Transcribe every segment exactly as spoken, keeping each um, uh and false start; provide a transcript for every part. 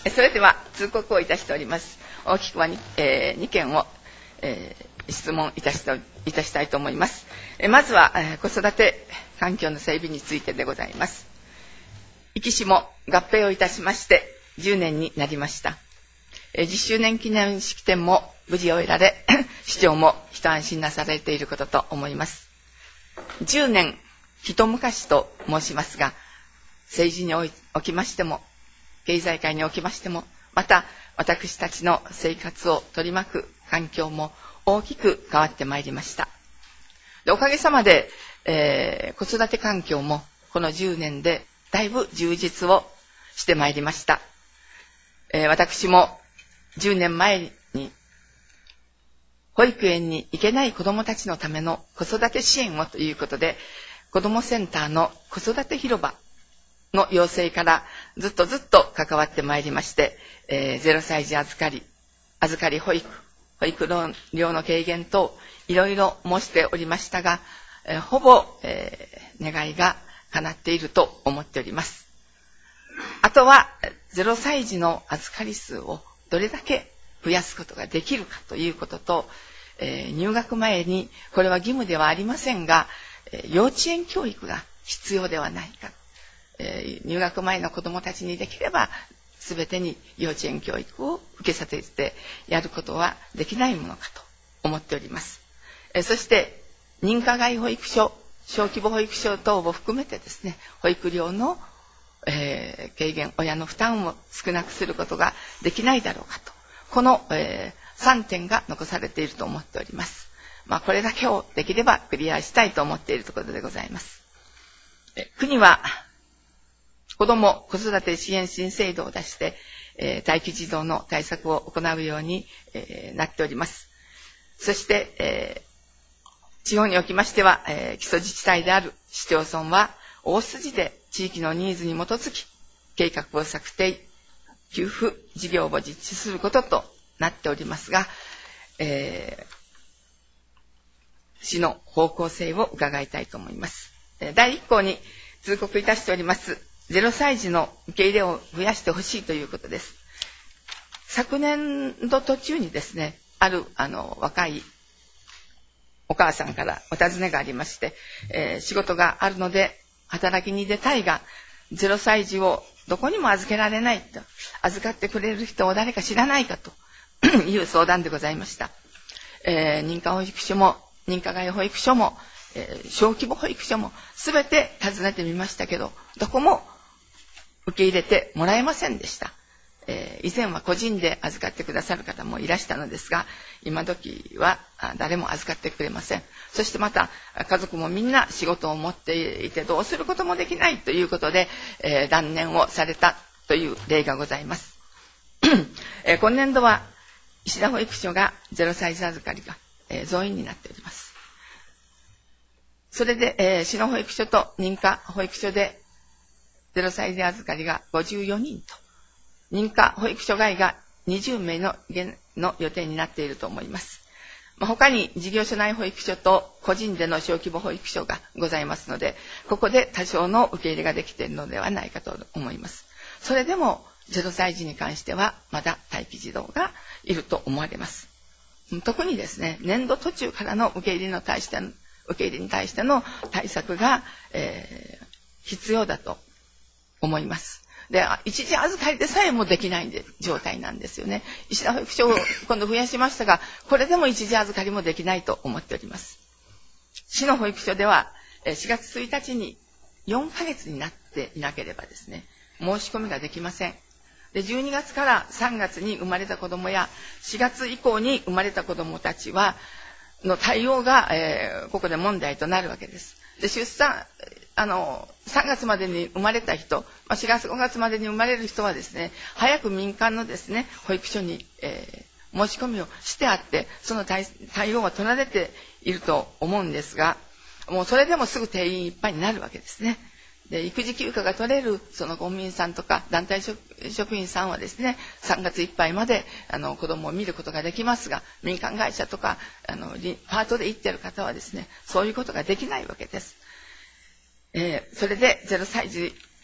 それでは通告をいたしております。大きくは に,、えー、にけんを、えー、質問いたしいたしたいと思います。えー、まずは、えー、子育て環境の整備についてでございます。壱岐市も合併をいたしましてじゅうねんになりました。えー、じゅっしゅうねん記念式典も無事終えられ、市長も一安心なされていることと思います。じゅうねん一昔と申しますが、政治におきましても経済界におきましても、また私たちの生活を取り巻く環境も大きく変わってまいりました。でおかげさまで、えー、子育て環境もこのじゅうねんでだいぶ充実をしてまいりました。えー、私もじゅうねんまえに保育園に行けない子どもたちのための子育て支援をということで、子どもセンターの子育て広場の要請からずっとずっと関わってまいりまして、えー、ゼロさい児預かり、預かり保育、保育料の軽減等、いろいろ申しておりましたが、えー、ほぼ、えー、願いが叶っていると思っております。あとは、ゼロさい児の預かり数をどれだけ増やすことができるかということと、えー、入学前に、これは義務ではありませんが、えー、幼稚園教育が必要ではないか。えー、入学前の子どもたちにできれば全てに幼稚園教育を受けさせてやることはできないものかと思っております。えー、そして認可外保育所、小規模保育所等を含めてですね、保育料の、えー、軽減、親の負担を少なくすることができないだろうかと、この、えー、さんてんが残されていると思っております。まあ、これだけをできればクリアしたいと思っているところでございます。えー、国は子ども子育て支援新制度を出して、えー、待機児童の対策を行うように、えー、なっております。そして、えー、地方におきましては、えー、基礎自治体である市町村は大筋で地域のニーズに基づき計画を策定、給付事業を実施することとなっておりますが、えー、市の方向性を伺いたいと思います。だいいっ項に通告いたしておりますゼロさい児の受け入れを増やしてほしいということです。昨年度途中にですね、あるあの若いお母さんからお尋ねがありまして、えー、仕事があるので働きに出たいが、ゼロさい児をどこにも預けられないと、預かってくれる人を誰か知らないかという相談でございました。えー、認可保育所も認可外保育所も、えー、小規模保育所もすべて訪ねてみましたけど、どこも受け入れてもらえませんでした。えー、以前は個人で預かってくださる方もいらしたのですが、今時は誰も預かってくれません。そしてまた家族もみんな仕事を持っていてどうすることもできないということで、えー、断念をされたという例がございます。えー、今年度は石田保育所がゼロさい児預かりが、えー、増員になっております。それで、えー、市の保育所と認可保育所でゼロさい児預かりがごじゅうよにんと、認可保育所外がにじゅうめいのの予定になっていると思います。まあ、他に事業所内保育所と個人での小規模保育所がございますので、ここで多少の受け入れができているのではないかと思います。それでもゼロさい児に関してはまだ待機児童がいると思われます。特にですね、年度途中からの受け入れの対しての受け入れに対しての対策が、えー、必要だと思います。で、一時預かりでさえもできない状態なんですよね。石田保育所を今度増やしましたが、これでも一時預かりもできないと思っております。市の保育所ではしがつついたちによんかげつになっていなければですね、申し込みができません。で、じゅうにがつからさんがつに生まれた子どもやしがつ以降に生まれた子どもたちはの対応が、えー、ここで問題となるわけです。で、出産、あの、さんがつまでに生まれた人、まあ、しがつ、ごがつまでに生まれる人はですね、早く民間のですね、保育所に、えー、申し込みをしてあって、その 対, 対応は取られていると思うんですが、もうそれでもすぐ定員いっぱいになるわけですね。で、育児休暇が取れる、その公務員さんとか団体 職, 職員さんはですね、さんがついっぱいまで、あの、子供を見ることができますが、民間会社とか、あの、パートで行っている方はですね、そういうことができないわけです。えー、それでゼロさい児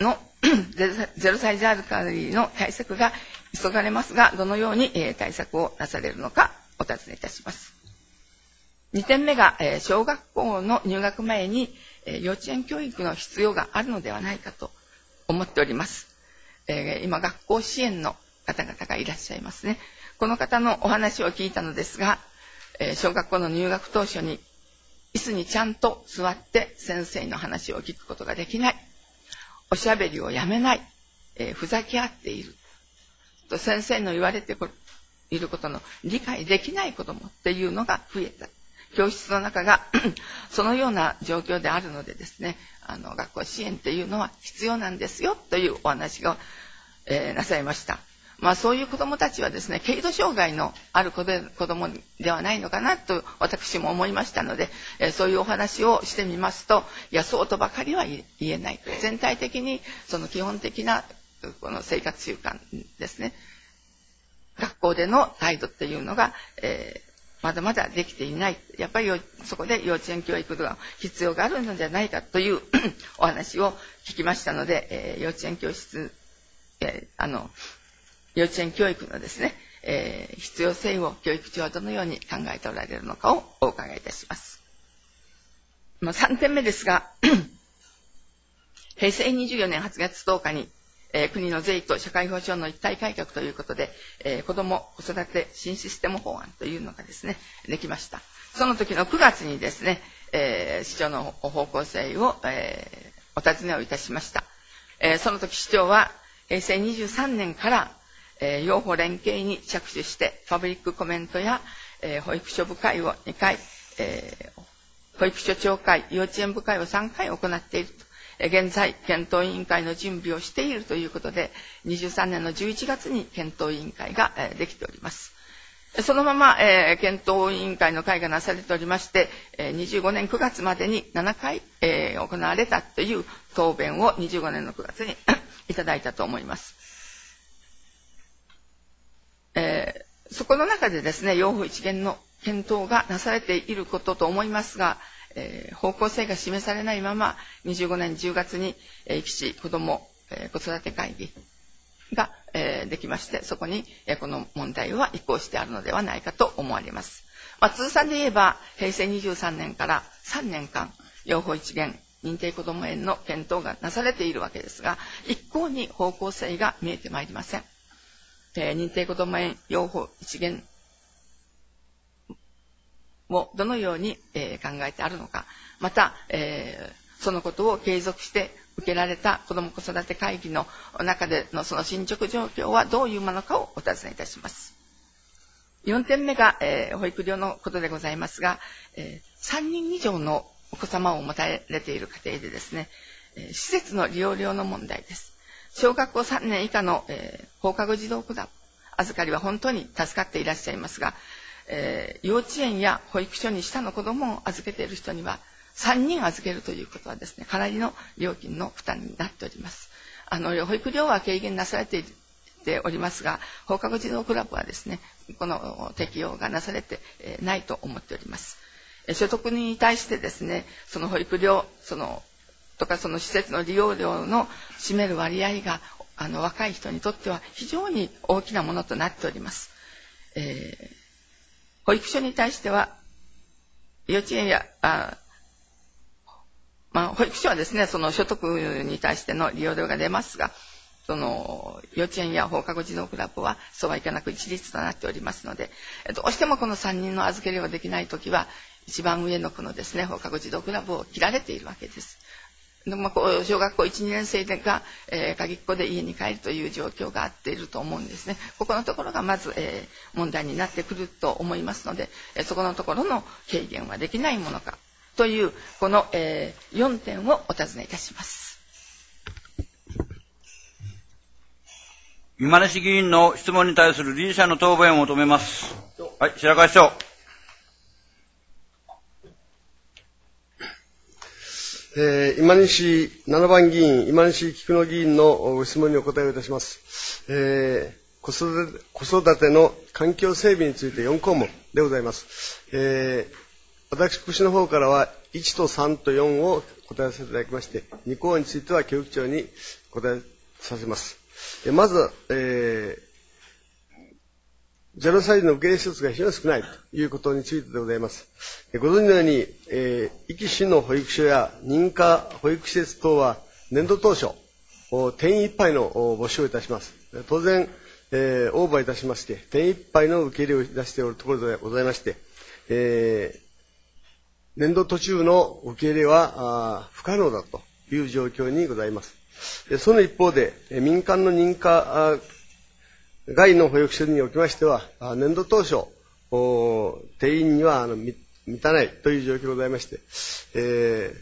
のゼロ歳児預かりの対策が急がれますが、どのように対策をなされるのかお尋ねいたします。にてんめが小学校の入学前に幼稚園教育の必要があるのではないかと思っております。今学校支援の方々がいらっしゃいますね。この方のお話を聞いたのですが、小学校の入学当初に椅子にちゃんと座って先生の話を聞くことができない、おしゃべりをやめない、えー、ふざけ合っていると先生の言われていることの理解できない子どもっていうのが増えた。教室の中がそのような状況であるのでですね、あの学校支援っていうのは必要なんですよというお話が、えー、なさいました。まあそういう子どもたちはですね、軽度障害のある子どもではないのかなと私も思いましたので、えー、そういうお話をしてみますと、いやそうとばかりは言えない。全体的にその基本的なこの生活習慣ですね、学校での態度っていうのが、えー、まだまだできていない。やっぱりそこで幼稚園教育が必要があるのではないかというお話を聞きましたので、えー、幼稚園教室、えー、あの幼稚園教育のですね、えー、必要性を教育長はどのように考えておられるのかをお伺いいたします。まあ、さんてんめですが、へいせいにじゅうよねんはちがつとおかに、えー、国の税と社会保障の一体改革ということで、えー、子ども子育て新システム法案というのがですね、できました。その時のくがつにですね、えー、市長の方向性を、えー、お尋ねをいたしました。えー、その時市長はへいせいにじゅうさんねんからえー、養護連携に着手してパブリックコメントや、えー、保育所部会をにかい、えー、保育所長会、幼稚園部会をさんかい行っていると、えー、現在検討委員会の準備をしているということで、にじゅうさんねんのじゅういちがつに検討委員会が、えー、できております。そのまま、えー、検討委員会の会がなされておりまして、えー、にじゅうごねんくがつまでにななかい、えー、行われたという答弁をにじゅうごねんのくがつにいただいたと思います。えー、そこの中でですね、幼保一元の検討がなされていることと思いますが、えー、方向性が示されないままにじゅうごねんじゅうがつに、えー、岸子ども、えー、子育て会議が、えー、できまして、そこに、えー、この問題は移行してあるのではないかと思われます。まあ、通算で言えばへいせいにじゅうさんねんからさんねんかん幼保一元認定こども園の検討がなされているわけですが、一向に方向性が見えてまいりません。えー、認定こども園養護一元をどのように、えー、考えてあるのか、また、えー、そのことを継続して受けられた子ども子育て会議の中でのその進捗状況はどういうものかをお尋ねいたします。よんてんめが、えー、保育料のことでございますが、えー、さんにん以上のお子様を持たれている家庭でですね、えー、施設の利用料の問題です。小学校さんねん以下の、えー、放課後児童クラブ預かりは本当に助かっていらっしゃいますが、えー、幼稚園や保育所に下の子どもを預けている人にはさんにん預けるということはですね、かなりの料金の負担になっております。あの保育料は軽減なされておりますが、放課後児童クラブはですね、この適用がなされてないと思っております。所得に対してですね、その保育料そのとかその施設の利用料の占める割合があの若い人にとっては非常に大きなものとなっております。えー、保育所に対しては幼稚園やあ、まあ、保育所はですね、その所得に対しての利用料が出ますが、その幼稚園や放課後児童クラブはそうはいかなく一律となっておりますので、どうしてもこのさんにんの預けりができないときは一番上のこのですね、放課後児童クラブを切られているわけです。でもこう小学校いち、にねん生が、えー、鍵っ子で家に帰るという状況があっていると思うんですね。ここのところがまず、えー、問題になってくると思いますので、えー、そこのところの軽減はできないものかというこの、えー、よんてんをお尋ねいたします。 今西議員の質問に対する理事者の答弁を求めます。はい、白川市長。 えー、今西ななばん議員、今西菊野議員の質問にお答えをいたします。えー、子育て、子育ての環境整備についてよんこうもくでございます。えー、私の方からはいちとさんとよんを答えさせていただきまして、に項については教育長に答えさせます。まず、えー、ゼロさい児の受け入れ施設が非常に少ないということについてでございます。ご存知のように、えー、壱岐市の保育所や認可保育施設等は年度当初、定員いっぱいの募集をいたします。当然、えー、オーバーいたしまして、定員いっぱいの受け入れを出しておるところでございまして、えー、年度途中の受け入れは不可能だという状況にございます。その一方で、民間の認可外の保育所におきましては、年度当初、定員には満たないという状況でございまして、えー、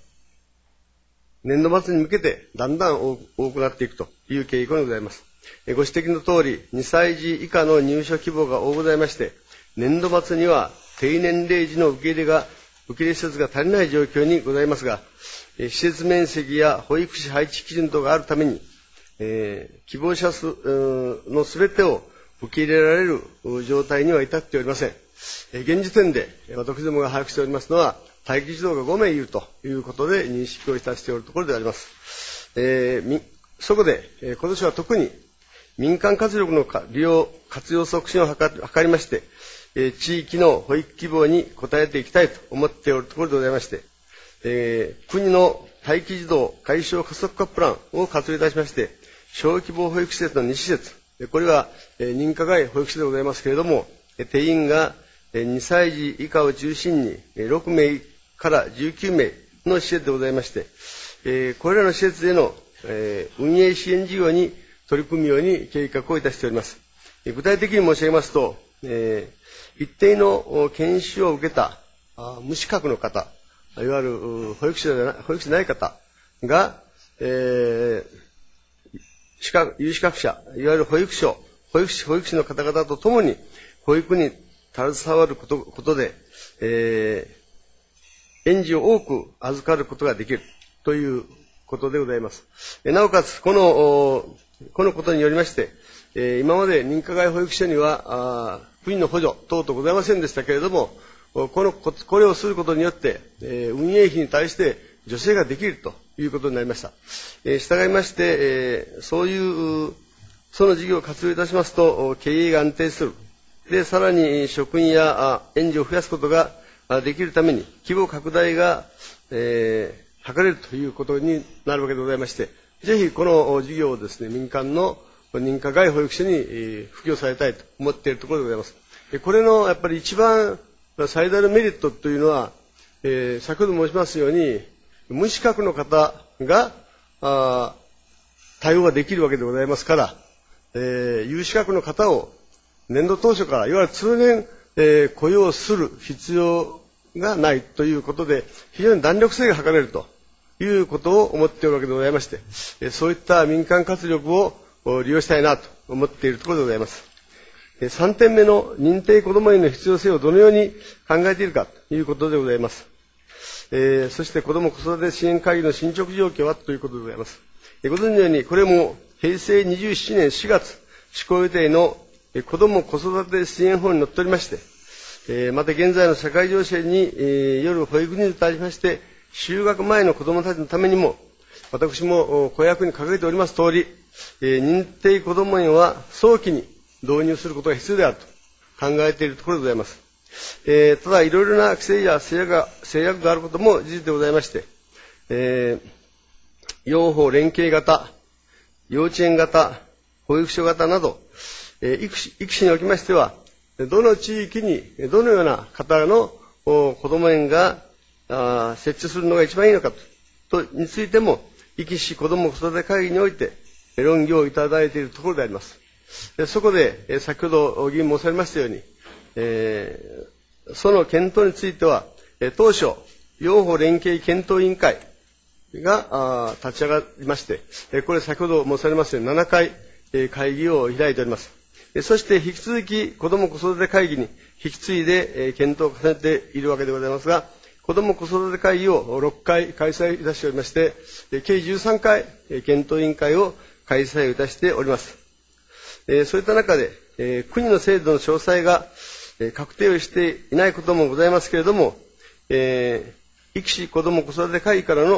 年度末に向けてだんだん多くなっていくという傾向にございます。ご指摘の通り、にさい児以下の入所希望が多ございまして、年度末には低年齢児の受け入れが、受け入れ施設が足りない状況にございますが、施設面積や保育士配置基準等があるために、えー、希望者数のすべてを受け入れられる状態には至っておりません。現時点で私どもが把握しておりますのは、待機児童がごめいいるということで認識をいたしておるところであります。えー、そこで、えー、今年は特に民間活力の利用活用促進を図りまして、えー、地域の保育希望に応えていきたいと思っておるところでございまして、えー、国の待機児童解消加速化プランを活用いたしまして、小規模保育施設のに施設、これは、えー、認可外保育施設でございますけれども、定員がにさい児以下を中心にろくめいからじゅうきゅうめいの施設でございまして、えー、これらの施設での、えー、運営支援事業に取り組むように計画をいたしております。具体的に申し上げますと、えー、一定の研修を受けた無資格の方、いわゆる保育士でない、保育士でない方が、えー、資格有資格者、いわゆる保育所、保育士、保育士の方々とともに保育に携わること、ことで、えー、園児を多く預かることができるということでございます。なおかつ、この、このことによりまして、えー、今まで認可外保育所には、国の補助等々ございませんでしたけれども、この、これをすることによって、えー、運営費に対して助成ができるということになりました。えー、従いまして、えー、そういう、その事業を活用いたしますと、経営が安定する。で、さらに職員や園児を増やすことができるために、規模拡大が、えー、図れるということになるわけでございまして、ぜひこの事業をですね、民間の認可外保育所に布教されたいと思っているところでございます。これのやっぱり一番最大のメリットというのは、えー、先ほど申しますように、無資格の方があ対応ができるわけでございますから、えー、有資格の方を年度当初からいわゆる通年、えー、雇用する必要がないということで、非常に弾力性が図れるということを思っているわけでございまして、えー、そういった民間活力を利用したいなと思っているところでございます。さんてんめの認定こども園の必要性をどのように考えているかということでございます。えー、そして子ども子育て支援会議の進捗状況はということでございます。えー、ご存知のように、これもへいせいにじゅうななねんしがつ施行予定の子ども子育て支援法にのっとりまして、えー、また現在の社会情勢に、えー、よる保育に対しまして、就学前の子どもたちのためにも、私も公約に掲げております通り、えー、認定こども園は早期に導入することが必要であると考えているところでございます。えー、ただ、いろいろな規制や制約が、制約があることも事実でございまして、えー、幼保連携型、幼稚園型、保育所型など、えー、育児、育児におきましては、どの地域にどのような方の子ども園があ設置するのが一番いいのかと、とについても、育児子ども子育て会議において論議をいただいているところであります。そこで、先ほど議員申されましたように、えー、その検討については、当初、幼保連携検討委員会が立ち上がりまして、これ先ほど申されましたようにななかい会議を開いております。そして引き続き子ども子育て会議に引き継いで検討を重ねているわけでございますが、子ども子育て会議をろっかい開催いたしておりまして、計じゅうさんかい検討委員会を開催いたしております。そういった中で、国の制度の詳細が確定をしていないこともございますけれども、えー、育児子ども子育て会議からの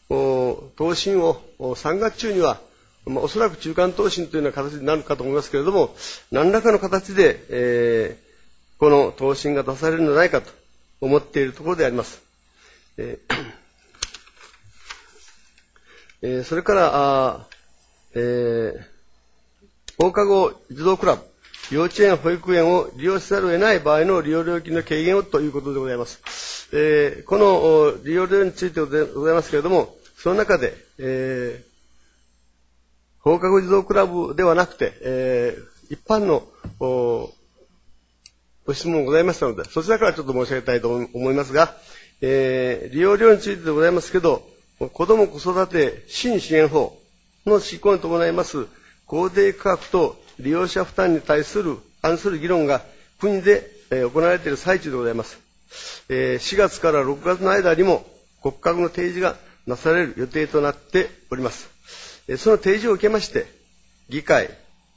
答申をさんがつ中には、まあ、おそらく中間答申というような形になるかと思いますけれども、何らかの形で、えー、この答申が出されるのではないかと思っているところであります。えーえー、それから、あえー、放課後児童クラブ、幼稚園、保育園を利用せざるを得ない場合の利用料金の軽減をということでございます。えー、この利用料についてでございますけれども、その中で、えー、放課後児童クラブではなくて、えー、一般のご質問ございましたので、そちらからちょっと申し上げたいと思いますが、えー、利用料についてでございますけど、子ども子育て新支援法の施行に伴います公定価格と利用者負担に対する関する議論が国で、えー、行われている最中でございます。えー、しがつからろくがつの間にも骨格の提示がなされる予定となっております。えー、その提示を受けまして、議会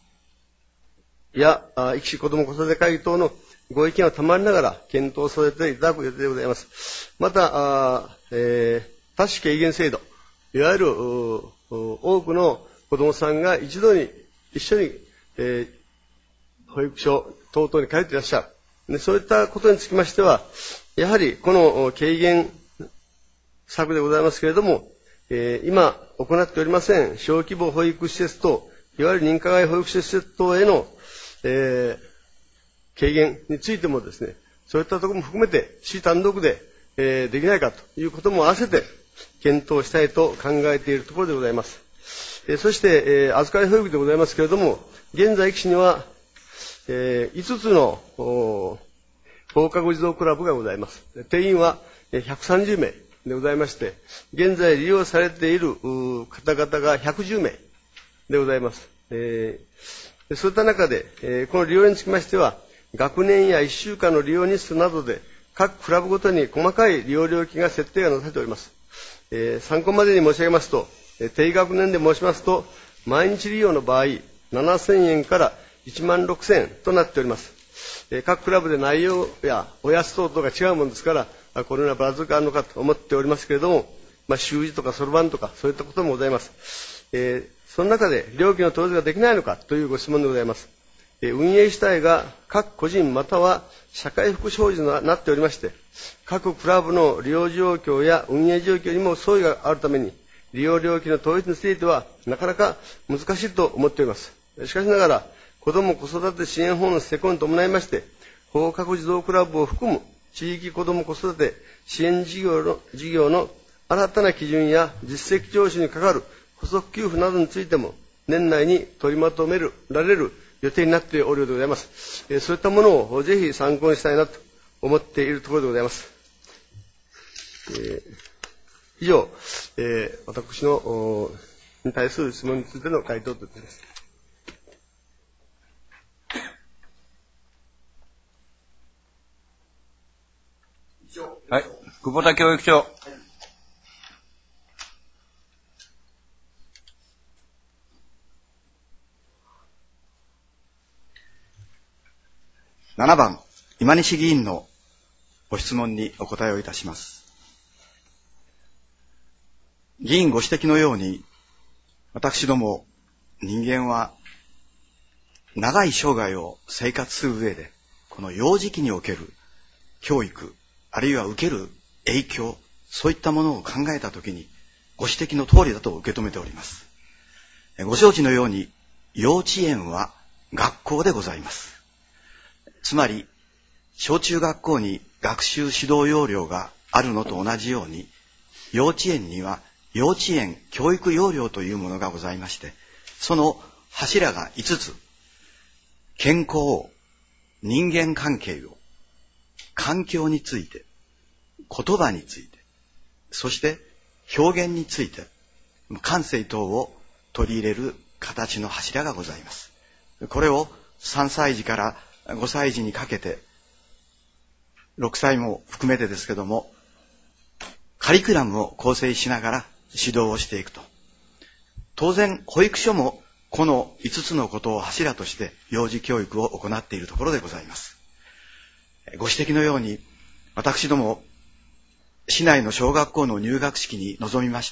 や育児子ども子育て会議等のご意見を賜りながら検討させていただく予定でございます。また、あえー多種軽減制度、いわゆる多くの子どもさんが一度に一緒に、えー、保育所等々に通っていらっしゃる。でそういったことにつきましては、やはりこの軽減策でございますけれども、えー、今行っておりません小規模保育施設等、いわゆる認可外保育施設等への、えー、軽減についてもですね、そういったところも含めて市単独で、えー、できないかということも合わせて検討したいと考えているところでございます。えー、そして、えー、預かり保育でございますけれども、現在、期市には、えー、いつつの放課後児童クラブがございます。定員はひゃくさんじゅうめいでございまして、現在利用されている方々がひゃくじゅうめいでございます。えー、そういった中で、えー、この利用につきましては、学年やいっしゅうかんの利用日数などで、各クラブごとに細かい利用料金が設定がなされております。えー、参考までに申し上げますと、えー、低学年で申しますと、毎日利用の場合、ななせんえんからいちまんろくせんえんとなっております。えー、各クラブで内容やおやつ等々が違うものですから、このようなばらつきがあるのかと思っておりますけれども、まあ、習字とかそろばんとかそういったこともございます。えー、その中で料金の統一ができないのかというご質問でございます。えー、運営主体が各個人または社会福祉法人となっておりまして、各クラブの利用状況や運営状況にも相違があるために、利用料金の統一についてはなかなか難しいと思っております。しかしながら、子ども子育て支援法の施行に伴いまして、放課後児童クラブを含む地域子ども子育て支援事業の事業の新たな基準や実績聴取にかかる補足給付などについても年内に取りまとめられる予定になっておるようでございます。えー、そういったものをぜひ参考にしたいなと思っているところでございます。えー、以上、えー、私のに対する質問についての回答となります。 はい、久保田教育長。はい、 ななばん、今西議員のご質問にお答えをいたします。議員ご指摘のように、私ども人間は長い生涯を生活する上で、この幼児期における教育、あるいは受ける影響、そういったものを考えたときに、ご指摘の通りだと受け止めております。ご承知のように、幼稚園は学校でございます。つまり、小中学校に学習指導要領があるのと同じように、幼稚園には幼稚園教育要領というものがございまして、その柱がいつつ、健康を、人間関係を、環境について、言葉について、そして表現について、感性等を取り入れる形の柱がございます。これをさんさい児からごさい児にかけて、ろくさいも含めてですけども、カリキュラムを構成しながら指導をしていくと。当然、保育所もこのいつつのことを柱として幼児教育を行っているところでございます。ご指摘のように、私ども、市内の小学校の入学式に臨みまして、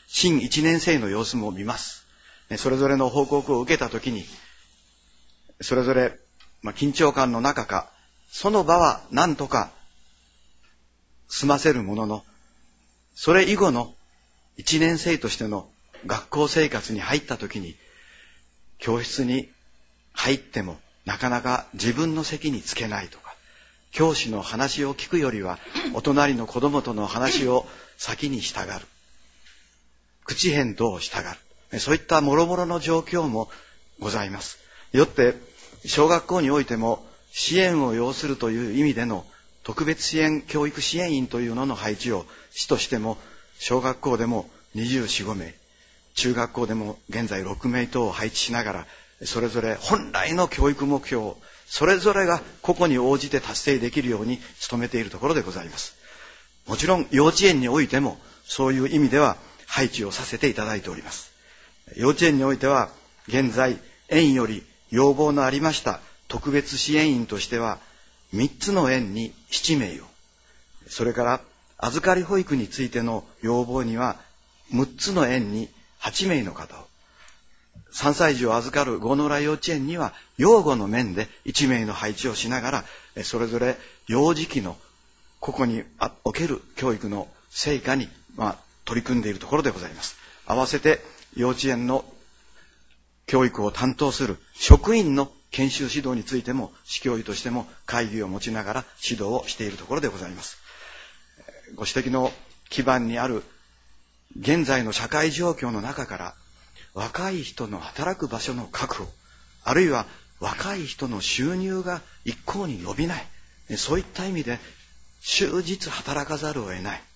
新いちねん生の様子も見ます。それぞれの報告を受けたときに、それぞれ、まあ、緊張感の中か、その場は何とか済ませるものの、それ以後のいちねん生としての学校生活に入ったときに、教室に入ってもなかなか自分の席につけないとか、教師の話を聞くよりはお隣の子供との話を先にしたがる。口返答をしたがる。そういった諸々の状況もございます。よって、小学校においても支援を要するという意味での特別支援教育支援員というのの配置を市としても小学校でもにじゅうよん、ごめい、中学校でも現在ろくめい等を配置しながら、それぞれ本来の教育目標をそれぞれが個々に応じて達成できるように努めているところでございます。もちろん幼稚園においてもそういう意味では配置をさせていただいております。幼稚園においては現在園より要望のありました特別支援員としてはみっつの園にななめいを、それから預かり保育についての要望にはむっつの園にはちめいの方を、さんさい児を預かる郷野浦幼稚園には養護の面でいちめいの配置をしながら、それぞれ幼児期の個々における教育の成果に、まあ、取り組んでいるところでございます。合わせて幼稚園の教育を担当する職員の研修指導についても市教諭としても会議を持ちながら指導をしているところでございます。ご指摘の基盤にある現在の社会状況の中から若い人の働く場所の確保、あるいは若い人の収入が一向に伸びない、そういった意味で終日働かざるを得ない。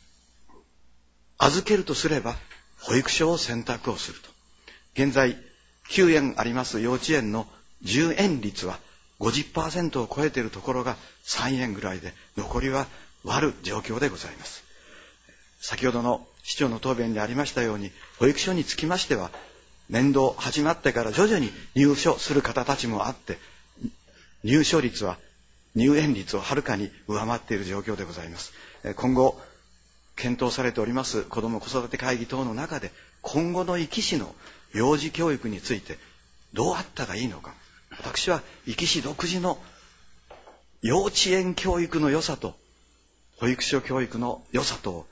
預けるとすれば保育所を選択をすると。現在きゅうえんあります幼稚園のじゅうえん率は ごじゅっパーセント を超えているところがさんえんぐらいで、残りは割る状況でございます。先ほどの市長の答弁にありましたように、保育所につきましては年度始まってから徐々に入所する方たちもあって、入所率は入園率をはるかに上回っている状況でございます。今後検討されております子ども子育て会議等の中で、今後の壱岐市の幼児教育についてどうあったらいいのか、私は壱岐市独自の幼稚園教育の良さと保育所教育の良さと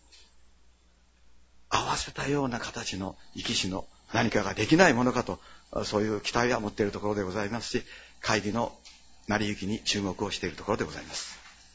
合わせたような形の壱岐市の何かができないものかと、そういう期待は持っているところでございますし、会議の成り行きに注目をしているところでございます。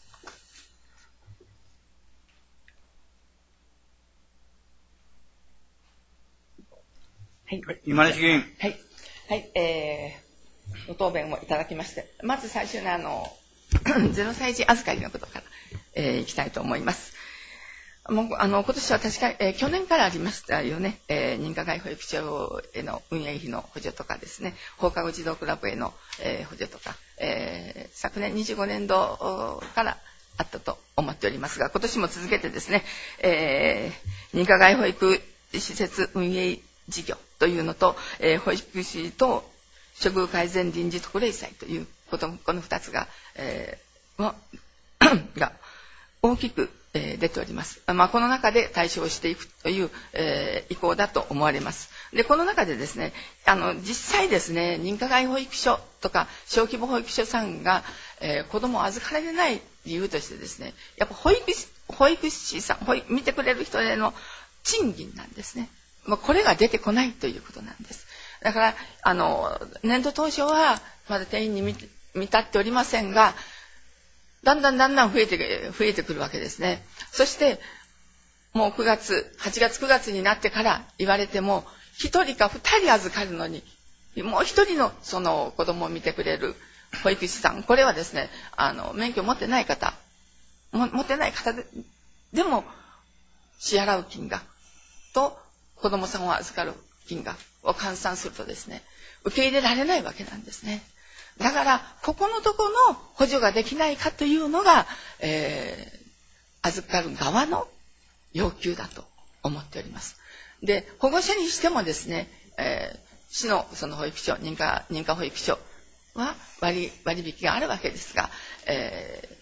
はい、 今西議員。 はい、はい、えー、ご答弁をいただきまして、まず最初にあのゼロさい児預かりのことから、えー、いきたいと思います。もうあの今年は確かに、えー、去年からありましたよね、えー、認可外保育所への運営費の補助とかですね、放課後児童クラブへの、えー、補助とか、えー、昨年にじゅうごねんどからあったと思っておりますが、今年も続けてですね、えー、認可外保育施設運営事業というのと、えー、保育士と処遇改善臨時特例祭ということ、このふたつが、えー、が大きく、えー、出ております。まあ、この中で対処をしていくという、えー、意向だと思われます。で、この中でですね、あの実際ですね、認可外保育所とか小規模保育所さんが、えー、子どもを預かられない理由としてですね、やっぱ保育士、保育士さん、保育見てくれる人への賃金なんですね。まあ、これが出てこないということなんです。だからあの年度当初はまだ定員に満たっておりませんが、だんだんだんだん増えて増えてくるわけですね。そしてもうくがつ、はちがつくがつになってから言われても、ひとりかふたり預かるのにもうひとりのその子供を見てくれる保育士さん、これはですね、あの免許を持ってない方も持ってない方 で, でも支払う金額と子供さんを預かる金額を換算するとですね、受け入れられないわけなんですね。だからここのところの補助ができないかというのが、えー、預かる側の要求だと思っております。で、保護者にしてもですね、えー、市のその保育所、認可認可保育所は割割引があるわけですが、え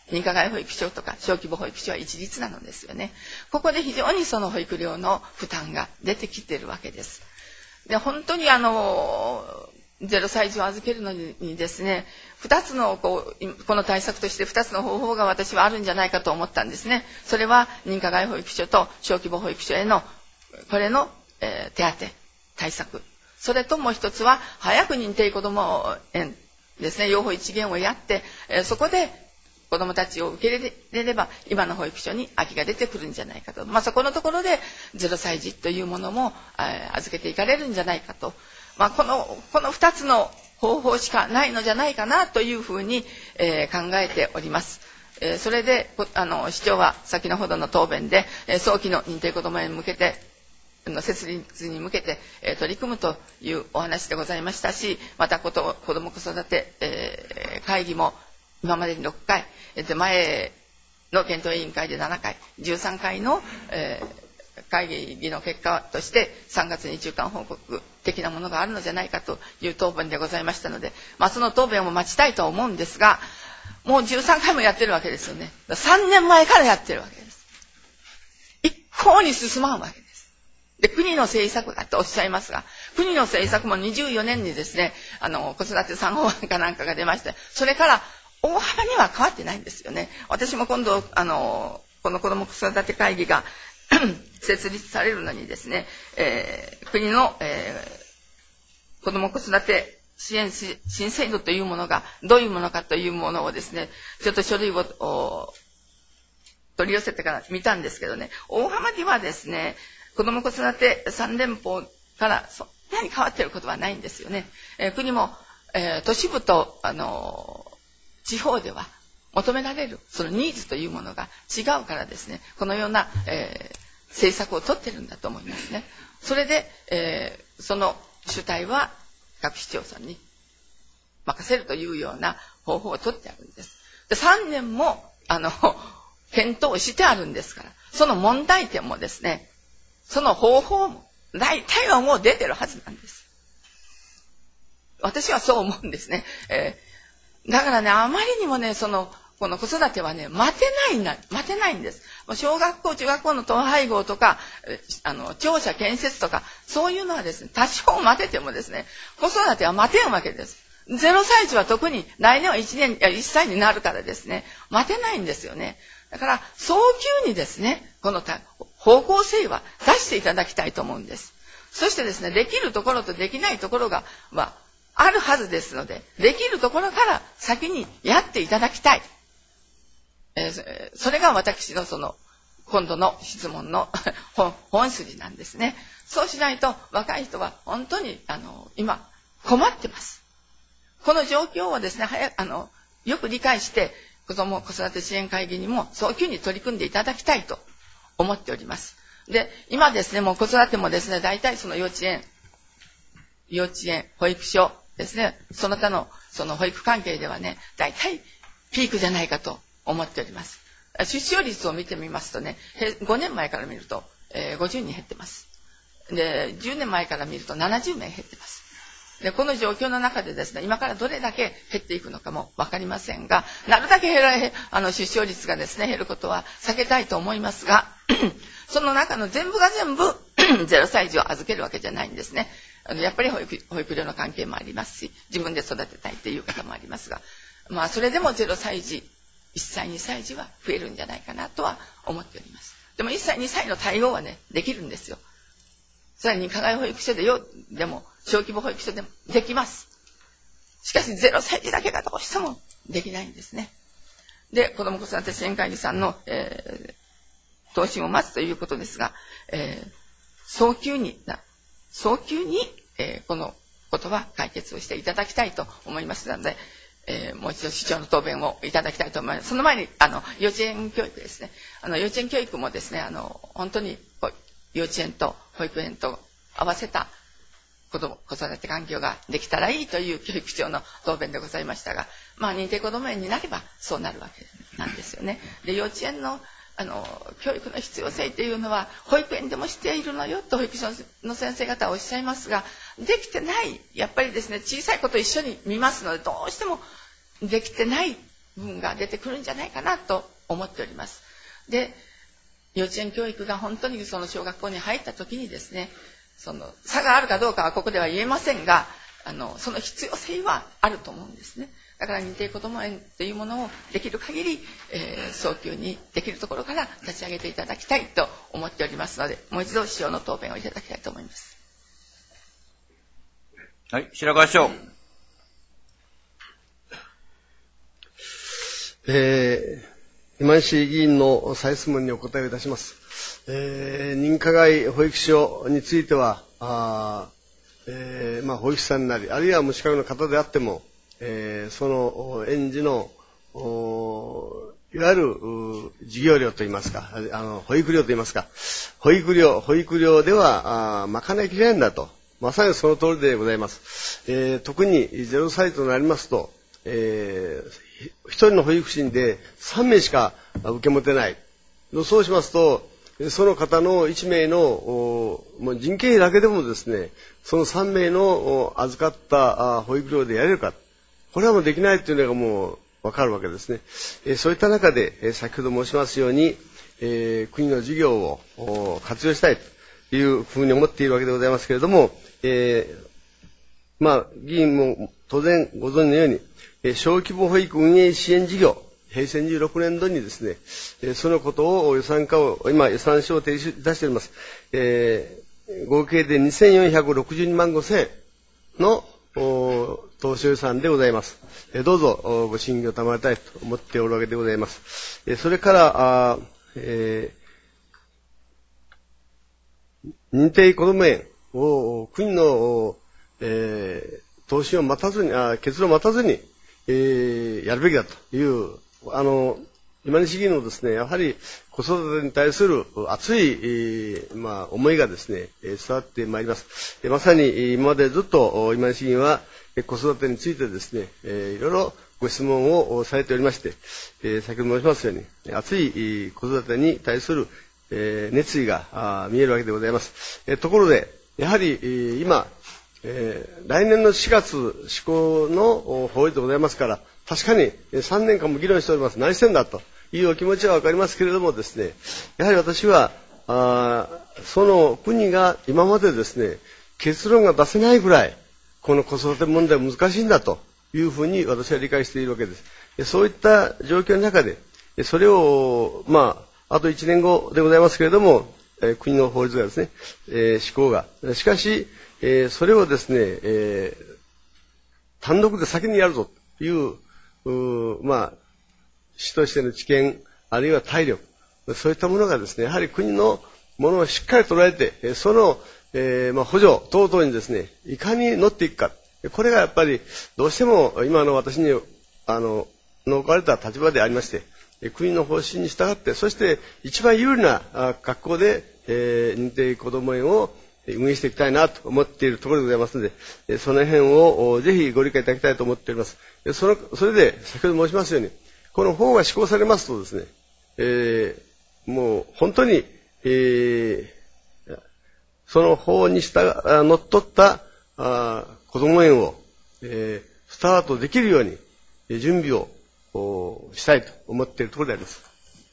認可外保育所とか小規模保育所は一律なのですよね。ここで非常にその保育料の負担が出てきているわけです。で、本当にあの、ゼロさい児を預けるのにですね、二つのこう、この対策として二つの方法が私はあるんじゃないかと思ったんですね。それは認可外保育所と小規模保育所への、これの、えー、手当、対策。それともう一つは、早く認定こども園ですね、養護一元をやって、えー、そこで子どもたちを受け入れれば、今の保育所に空きが出てくるんじゃないかと。まあ、そこのところで、ゼロさい児というものも、えー、預けていかれるんじゃないかと。まあ、この、この二つの方法しかないのじゃないかなというふうに、えー、考えております。えー、それで、あの、市長は先のほどの答弁で、えー、早期の認定こども園に向けて、の設立に向けて、えー、取り組むというお話でございましたし、またこと、子ども子育て、えー、会議も今までにろっかい、で、前の検討委員会でななかい、じゅうさんかいの、えー、会議の結果としてさんがつに中間報告的なものがあるのじゃないかという答弁でございましたので、まあ、その答弁を待ちたいと思うんですが、もうじゅうさんかいもやってるわけですよね。さんねんまえからやってるわけです。一向に進まんわけです。で、国の政策だとおっしゃいますが、国の政策もにじゅうよねんにですね、あの、子育てさん法案かなんかが出まして、それから大幅には変わってないんですよね。私も今度、あの、この子ども子育て会議が設立されるのにですね、えー、国の、えー、子ども子育て支援新制度というものがどういうものかというものをですね、ちょっと書類を取り寄せてから見たんですけどね、大幅にはですね、子ども子育て三連邦からそんなに変わっていることはないんですよね。えー、国も、えー、都市部と、あのー、地方では求められるそのニーズというものが違うからですね、このような、えー、政策を取ってるんだと思いますね。それで、えー、その主体は各市長さんに任せるというような方法を取ってあるんです。で、さんねんもあの検討してあるんですから、その問題点もですね、その方法も大体はもう出てるはずなんです。私はそう思うんですね。えー、だからね、あまりにもね、そのこの子育てはね、待てないんだ、待てないんです。小学校、中学校の統廃合とか、あの庁舎建設とか、そういうのはですね、多少待ててもですね、子育ては待てんわけです。ゼロさい児は特に来年はいちねん、いやいっさいになるからですね、待てないんですよね。だから早急にですね、この方向性は出していただきたいと思うんです。そしてですね、できるところとできないところが、まあ、あるはずですので、できるところから先にやっていただきたい。えー、それが私のその今度の質問の本筋なんですね。そうしないと若い人は本当にあの今困ってます。この状況をですね、早あのよく理解して子ども子育て支援会議にも早急に取り組んでいただきたいと思っております。で、今ですね、もう子育てもですね、大体その幼稚園、幼稚園、保育所ですね、その他のその保育関係ではね、大体ピークじゃないかと思っております。出生率を見てみますとね、ごねんまえから見ると、えー、ごじゅうにん減ってます。で、じゅうねんまえから見るとななじゅうめい減ってます。で、この状況の中でですね、今からどれだけ減っていくのかもわかりませんが、なるだけ減らあの出生率がですね、減ることは避けたいと思いますが、その中の全部が全部ゼロさい児を預けるわけじゃないんですね。あのやっぱり保育、保育料の関係もありますし、自分で育てたいという方もありますが、まあそれでもゼロさい児、いっさい、にさい児は増えるんじゃないかなとは思っております。でもいっさい、にさいの対応はね、できるんですよ。さらに課外保育所でよ、でも小規模保育所でもできます。しかしゼロさい児だけがどうしてもできないんですね。で、子ども子育て支援会議さんの、えー、答申を待つということですが、えー、早急にな、早急に、えー、このことは解決をしていただきたいと思いますので、えー、もう一度市長の答弁をいただきたいと思います。その前に、あの、幼稚園教育ですね。あの、幼稚園教育もですね、あの、本当に、幼稚園と保育園と合わせた子ども、子育て環境ができたらいいという教育長の答弁でございましたが、まあ、認定こども園になればそうなるわけなんですよね。で、幼稚園の、あの、教育の必要性というのは、保育園でもしているのよと保育所の先生方はおっしゃいますが、できてない。やっぱりですね、小さい子と一緒に見ますので、どうしてもできてない部分が出てくるんじゃないかなと思っております。で、幼稚園教育が本当にその小学校に入った時にですね、その差があるかどうかはここでは言えませんが、あのその必要性はあると思うんですね。だから認定こども園というものをできる限り、えー、早急にできるところから立ち上げていただきたいと思っておりますので、もう一度市長の答弁をいただきたいと思います。 はい、白川市長。 えー、今西議員の再質問にお答えをいたします。えー、認可外保育所については、あえーまあ、保育士さんなり、あるいは無資格の方であっても、えー、その園児のいわゆる授業料といいますか、あの保育料といいますか、保育料保育料では賄いきれないんだと、まさにその通りでございます。えー、特にゼロさいとなりますと、えー、一人の保育士でさんめいしか受け持てない。そうしますと、その方のいちめいのもう人件費だけでもですね、そのさんめいの預かった保育料でやれるか。これはもうできないというのがもうわかるわけですね。えー、そういった中で、えー、先ほど申しますように、えー、国の事業を活用したいというふうに思っているわけでございますけれども、えー、まあ、議員も当然ご存知のように、えー、小規模保育運営支援事業、平成にじゅうろくねんどにですね、えー、そのことを予算化を、今予算書を提出いたしております。えー、合計でにせんよんひゃくろくじゅうにまんごせんえんの当初予算でございます。どうぞご審議を賜りたいと思っておるわけでございます。それから、えー、認定こども園を国の、えー、答申を待たずに、あ結論を待たずに、えー、やるべきだという、あの、今西議員のですね、やはり子育てに対する熱い、えーまあ、思いがですね、伝わってまいります。まさに今までずっと今西議員は子育てについてですね、えー、いろいろご質問をされておりまして、えー、先ほど申しますように、熱い子育てに対する、えー、熱意が見えるわけでございます。えー、ところで、やはり、えー、今、えー、来年のしがつ施行の法律でございますから、確かにさんねんかんも議論しております。何してんだというお気持ちはわかりますけれどもですね、やはり私は、あその国が今までですね、結論が出せないぐらい、この子育て問題は難しいんだというふうに私は理解しているわけです。そういった状況の中で、それを、まあ、あといちねんごでございますけれども、国の法律がですね、えー、施行が。しかし、えー、それをですね、えー、単独で先にやるぞという、うまあ、市としての知見、あるいは体力、そういったものがですね、やはり国のものをしっかり捉えて、その、えーまあ、補助等々にですね、いかに乗っていくか。これがやっぱり、どうしても今の私に、あの、の置かれた立場でありまして、国の方針に従って、そして一番有利な学校で、えー、認定こども園を運営していきたいなと思っているところでございますので、その辺をぜひご理解いただきたいと思っております。その、それで、先ほど申しますように、この法が施行されますとですね、えー、もう本当に、えー、その法に従のっとったあこども園を、えー、スタートできるように準備をしたいと思っているところであります。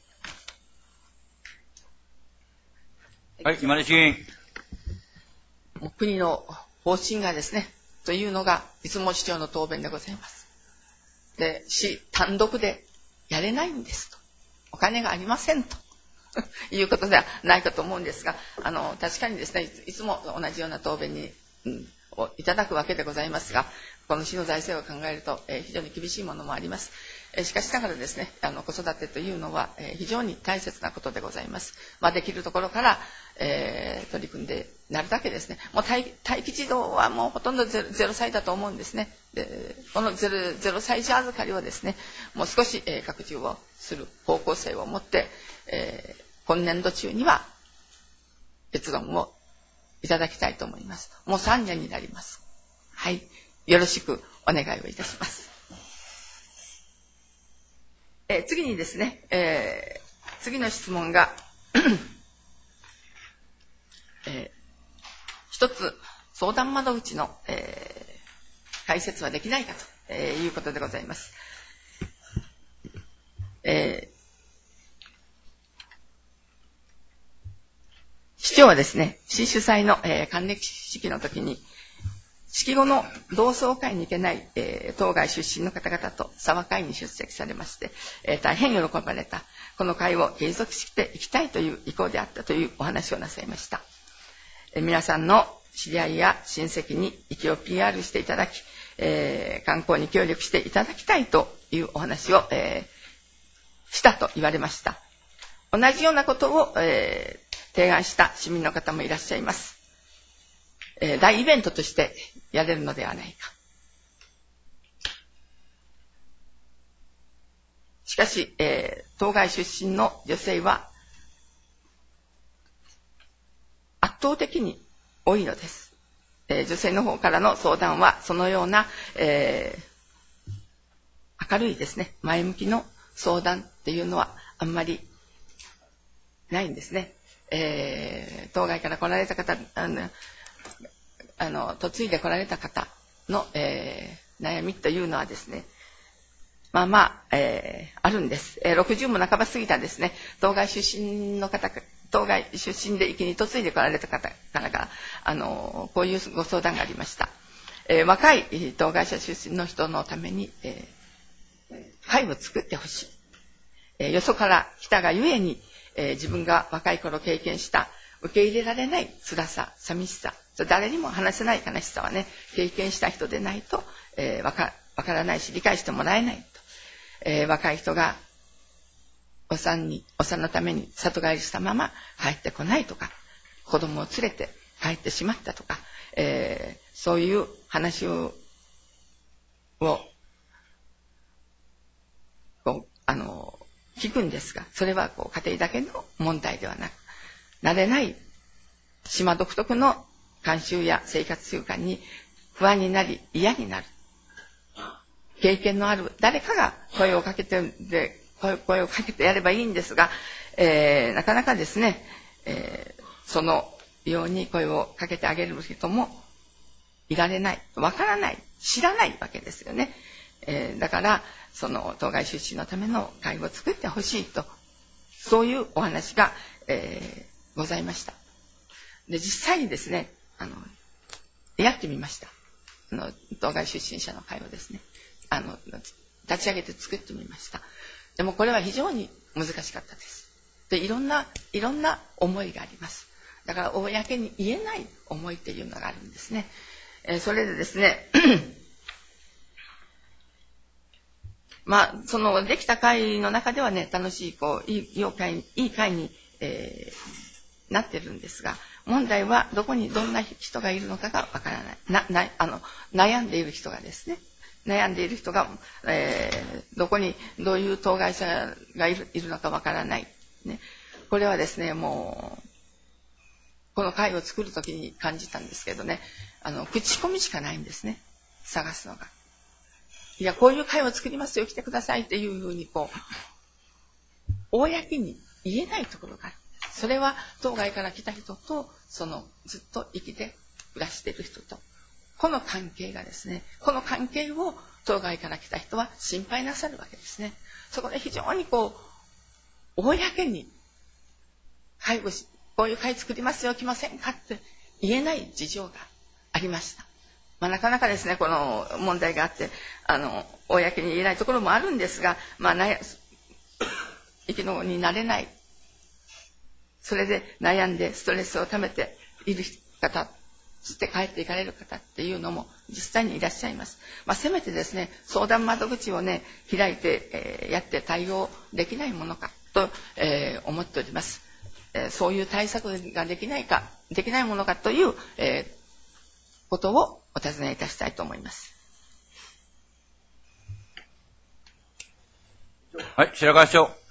はい、今西議員。 国の方針がですね、というのが、いつも市長の答弁でございます。で、市単独でやれないんですと。お金がありませんと。いうことではないかと思うんですが、あの、確かにですね、いつも同じような答弁に、うん、をいただくわけでございますが、この市の財政を考えると、えー、非常に厳しいものもあります。えー、しかしながらですね、あの子育てというのは、えー、非常に大切なことでございます。まあ、できるところから、えー、取り組んでなるだけですね。もう待機児童はもうほとんどゼロ、ゼロさいだと思うんですね。でこのゼロ、ゼロさい児預かりをですね、もう少し、えー、拡充をする方向性を持って、えー、今年度中には結論をいただきたいと思います。もうさんねんになります。はい。よろしくお願いをいたします。えー、次にですね、えー、次の質問が、えー、一つ相談窓口の、えー、開設はできないかと、えー、いうことでございます。 えー、市長はですね、市主催の、えー、還暦式の時に、式後の同窓会に行けない、えー、当該出身の方々と沢会に出席されまして、えー、大変喜ばれた。この会を継続していきたいという意向であったというお話をなさいました。えー、皆さんの知り合いや親戚に息を ピーアール していただき、えー、観光に協力していただきたいというお話を、えー、したと言われました。同じようなことを、えー、提案した市民の方もいらっしゃいます。えー、大イベントとしてやれるのではないか。しかし、えー、当該出身の女性は圧倒的に多いのです。えー、女性の方からの相談はそのような、えー、明るいですね、前向きの相談っていうのはあんまりないんですね。えー、当該から来られた方、あの、あの嫁いで来られた方の、えー、悩みというのはですね、まあまあ、えー、あるんです。えー、ろくじゅうも半ば過ぎたですね、当該出身の方、当該出身で生きに嫁いで来られた方からが、あのー、こういうご相談がありました。えー、若い当該者出身の人のために、えー、会を作ってほしい。えー、よそから来たがゆえに、えー、自分が若い頃経験した受け入れられない辛さ、寂しさ、誰にも話せない悲しさはね、経験した人でないと、えー、わか、わからないし理解してもらえないと。えー、若い人がお産に、お産のために里帰りしたまま帰ってこないとか、子供を連れて帰ってしまったとか、えー、そういう話を、をこうあの聞くんですが、それはこう家庭だけの問題ではなく、慣れない島独特の慣習や生活習慣に不安になり嫌になる。経験のある誰かが声をかけてで声をかけてやればいいんですが、えー、なかなかですね、えー、そのように声をかけてあげる人もいられない、わからない、知らないわけですよね。えー、だからその当該出身のための会を作ってほしいと、そういうお話が、えー、ございました。で、実際にですね、あのやってみました。あの当該出身者の会をですね、あの立ち上げて作ってみました。でもこれは非常に難しかったです。で、いろんないろんな思いがあります。だから公に言えない思いっていうのがあるんですね。えー、それでですねまあそのできた会の中ではね、楽しいこういいい会いい会に、えー、なってるんですが、問題はどこにどんな人がいるのかがわからない。ななあの悩んでいる人がですね。悩んでいる人が、えー、どこにどういう当該者がいる、いるのかわからない、ね。これはですね、もうこの会を作るときに感じたんですけどね、あの口コミしかないんですね、探すのが。いや、こういう会を作りますよ、来てくださいっていうふうにこう公に言えないところがある。それは当該から来た人と、そのずっと生きて暮らしている人と。この関係がですね、この関係を当該から来た人は心配なさるわけですね。そこで非常にこう公に会をし、こういう会作りますよ、来ませんかって言えない事情がありました。まあ、なかなかですね、この問題があって、あの公に言えないところもあるんですが、まあなや生きのになれない、それで悩んでストレスを溜めている方、して帰っていかれる方っていうのも実際にいらっしゃいます。まあ、せめてですね、相談窓口をね、開いて、えー、やって対応できないものかと、えー、思っております。えー、そういう対策ができないか、できないものかという、えー、ことをお尋ねいたしたいと思います。 はい、白川市長。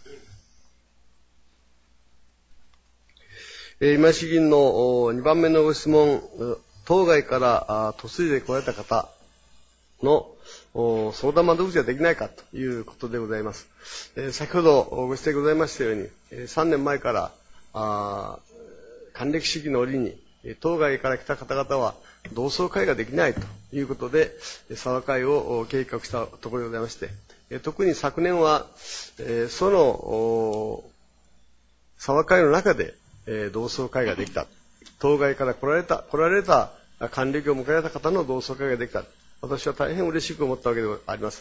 今市議員のにばんめのご質問、当該から嫁いで来られた方の相談窓口ができないかということでございます。先ほどご指摘ございましたように、さんねんまえから還暦式の折に当該から来た方々は同窓会ができないということで、沢会を計画したところでございまして、 特に昨年は、えー、その、沢会の中で、えー、同窓会ができた。当該から来られた、来られた、還暦を迎えられた方の同窓会ができた。私は大変嬉しく思ったわけであります。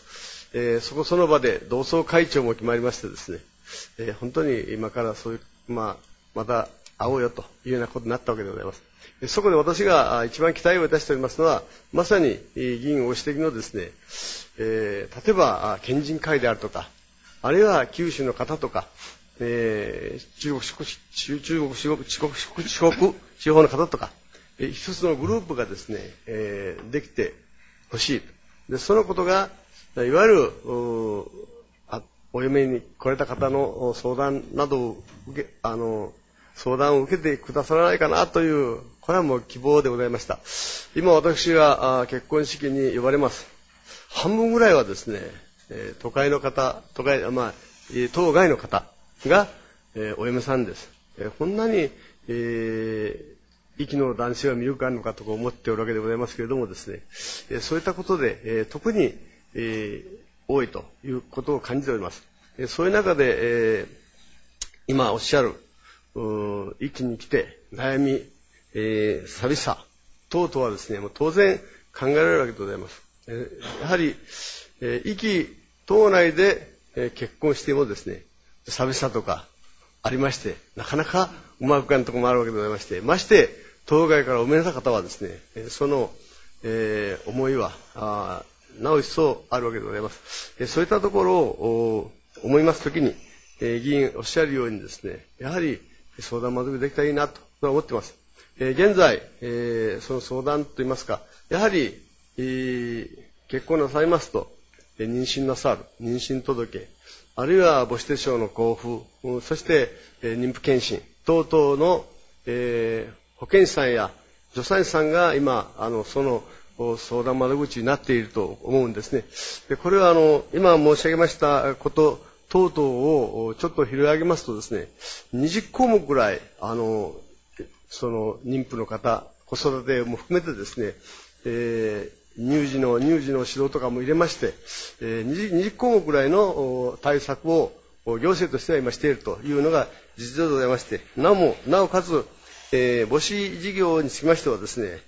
えー、そこその場で同窓会長も決まりましてですね、えー、本当に今からそういう、まあ、また会おうよというようなことになったわけでございます。そこで私が一番期待をいたしておりますのは、まさに議員ご指摘のですね、えー、例えば県人会であるとか、あるいは九州の方とか、えー、中国、四国、中国、四国、四国、四国地方の方とか、えー、一つのグループがですね、えー、できてほしい。で、そのことが、いわゆる、あお嫁に来られた方の相談などを受け、あの、相談を受けてくださらないかなという、これはもう希望でございました。今私が結婚式に呼ばれます。半分ぐらいはですね、えー、都会の方、都会、まあ、当該の方が、えー、お嫁さんです。えー、こんなに、えー、息の男性は魅力があるのかとか思っておるわけでございますけれどもですね、えー、そういったことで、えー、特に、えー、多いということを感じております。えー、そういう中で、えー、今おっしゃる、一気に来て悩み、えー、寂しさ等々はですね、もう当然考えられるわけでございます。えー、やはり、えー、域党内で、えー、結婚してもですね、寂しさとかありまして、なかなかうまくいかんところもあるわけでございまして、まして当該からおめでた方はですね、その、えー、思いはあなお一層あるわけでございます。えー、そういったところを思いますときに、えー、議員おっしゃるようにですね、やはり相談窓口できたらいいなと思っています。えー、現在、えー、その相談といいますか、やはり、えー、結婚なさいますと、えー、妊娠なさる、妊娠届、あるいは母子手帳の交付、そして、えー、妊婦検診等々の、えー、保健師さんや助産師さんが今、あの、その相談窓口になっていると思うんですね。で、これはあの、今申し上げましたこと、等々をちょっと拾い上げますとですね、にじゅっこうもくぐらい、あの、その妊婦の方、子育ても含めてですね、えー、乳児の、乳児の指導とかも入れまして、えー、にじゅっこうもくぐらいの対策を行政としては今しているというのが実情でございまして、なおも、なおかつ、えー、母子事業につきましてはですね、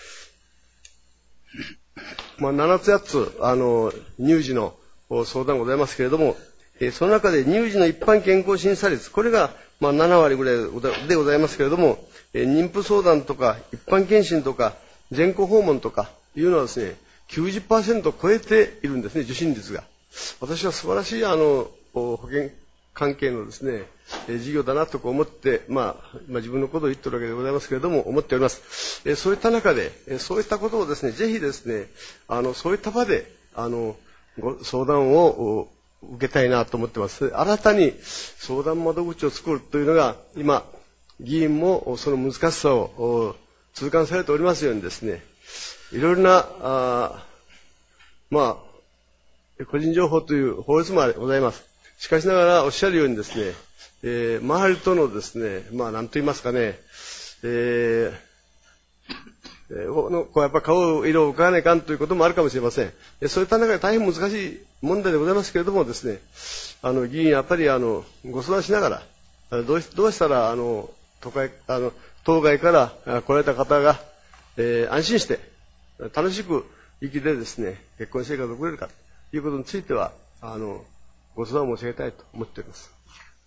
まあ、ななつやっつ、あの、乳児の相談がございますけれども、えー、その中で乳児の一般健康審査率、これがまあななわりぐらいでございますけれども、えー、妊婦相談とか一般検診とか全校訪問とかいうのはですね、きゅうじゅっパーセント を超えているんですね、受診率が。私は素晴らしいあの保険関係のですね、えー、事業だなと思って、まあ、まあ、自分のことを言ってるわけでございますけれども、思っております。えー、そういった中で、えー、そういったことをですね、ぜひですね、あのそういった場であのご相談を受けたいなと思ってます。新たに相談窓口を作るというのが、今、議員もその難しさを痛感されておりますようにですね、いろいろな、あまあ、個人情報という法律もございます。しかしながらおっしゃるようにですね、えー、周りとのですね、まあ何と言いますかね、えーえー、こうやっぱ顔色を伺わないかんということもあるかもしれません。そういった中で大変難しい問題でございますけれどもですね、あの議員やっぱりあのご相談しながら、どうし、どうしたらあの都会あの当該から来られた方が、えー、安心して楽しく生きてですね結婚生活を送れるかということについてはあのご相談を申し上げたいと思っております。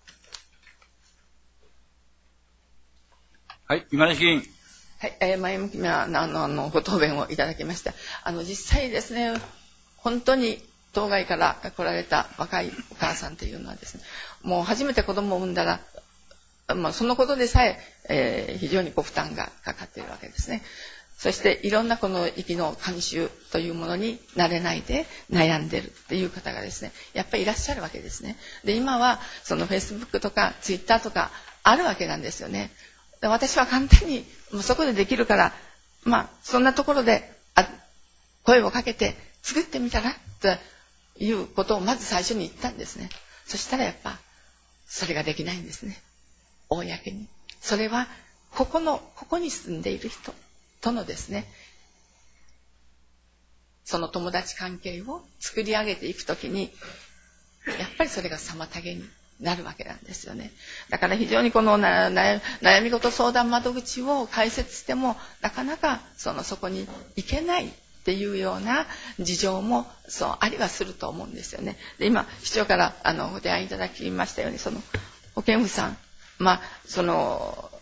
はい、今西議員。 はい、えー、前向きなあのあのご答弁をいただきました。あの実際ですね、本当に当該から来られた若いお母さんというのはですね、もう初めて子供を産んだら、まあ、そのことでさええー、非常にご負担がかかっているわけですね。そしていろんなこの息の慣習というものに慣れないで悩んでいるっていう方がですね、やっぱりいらっしゃるわけですね。で、今はそのフェイスブックとかツイッターとかあるわけなんですよね。で、私は簡単にもうそこでできるから、まあそんなところであ声をかけて作ってみたらということをまず最初に言ったんですね。そしたらやっぱそれができないんですね。公に。それはここのここに住んでいる人とのですね、 その友達関係を作り上げていくときに、やっぱりそれが妨げになるわけなんですよね。だから非常にこの悩み事相談窓口を開設しても、なかなかそのそこに行けないっていうような事情もそうありはすると思うんですよね。で、今市長からあのご提案いただきましたように、その保健婦さん、まあその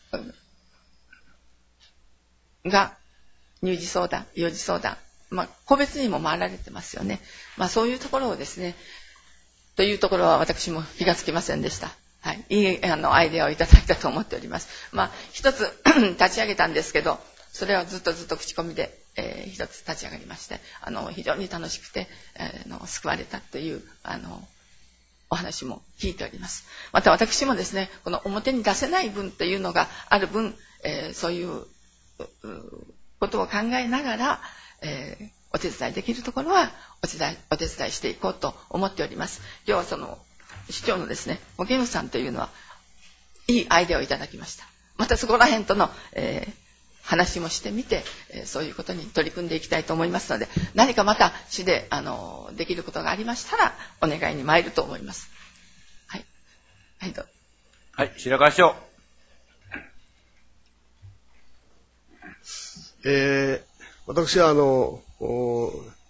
が乳児相談、幼児相談、まあ個別にも回られてますよね。まあそういうところをですね、というところは私も気がつきませんでした。はい、いいあのアイデアをいただいたと思っております。まあ一つ立ち上げたんですけど、それはずっとずっと口コミで、えー、一つ立ち上がりまして、あの非常に楽しくて、えー、の救われたというあのお話も聞いております。また私もですね、この表に出せない分というのがある分、えー、そういうことを考えながら、えーお手伝いできるところはお手伝い、お手伝いしていこうと思っております。今日はその市長のですね、保健婦さんというのはいいアイデアをいただきました。またそこら辺との、えー、話もしてみて、えー、そういうことに取り組んでいきたいと思いますので、何かまた市であのできることがありましたらお願いに参ると思います。はい。はい、どうぞ。 はい、白川市長。 えー私はあの、お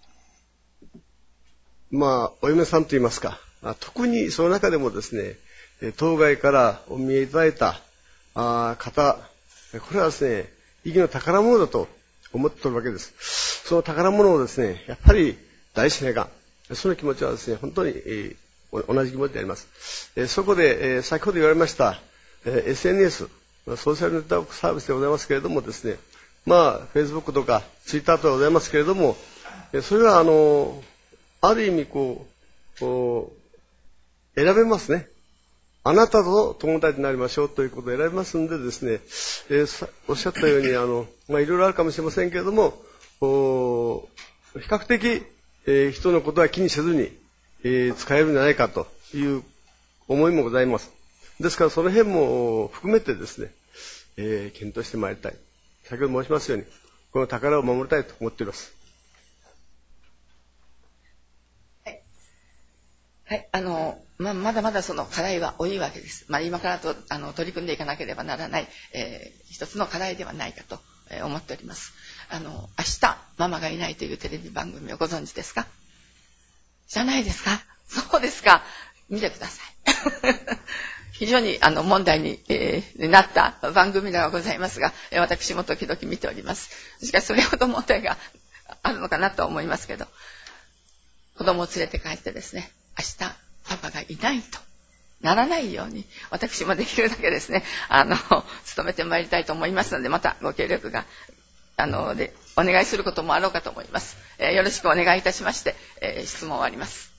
まあ、お嫁さんといいますか、特にその中でもですね、当該からお見えいただいたあ方、これはですね、意義の宝物だと思っておるわけです。その宝物をですね、やっぱり大事しないかん。その気持ちはですね、本当に、えー、同じ気持ちであります。えー、そこで、えー、先ほど言われました、えー、エスエヌエス、ソーシャルネットワークサービスでございますけれどもですね、まあ、Facebook とか Twitter とかございますけれども、それはあの、ある意味こう、こう選べますね。あなたと友達になりましょうということを選べますんでですね、えー、おっしゃったように、あの、まあ、いろいろあるかもしれませんけれども、比較的、えー、人のことは気にせずに、えー、使えるんじゃないかという思いもございます。ですからその辺も含めてですね、えー、検討してまいりたい。先ほど申しますように、この宝を守りたいと思っています。 はい。はい、あの、まあ、まだまだその課題は多いわけです。まあ、今からとあの取り組んでいかなければならない、えー、一つの課題ではないかと、えー、思っております。あの、明日、ママがいないというテレビ番組をご存知ですか？知らないですか？そうですか。見てください。非常にあの問題に、えー、なった番組ではございますが、えー、私も時々見ております。しかしそれほど問題があるのかなと思いますけど、子供を連れて帰ってですね、明日パパがいないとならないように、私もできるだけですね、あの努めてまいりたいと思いますので、またご協力があのでお願いすることもあろうかと思います。えー、よろしくお願いいたしまして、えー、質問を終わります。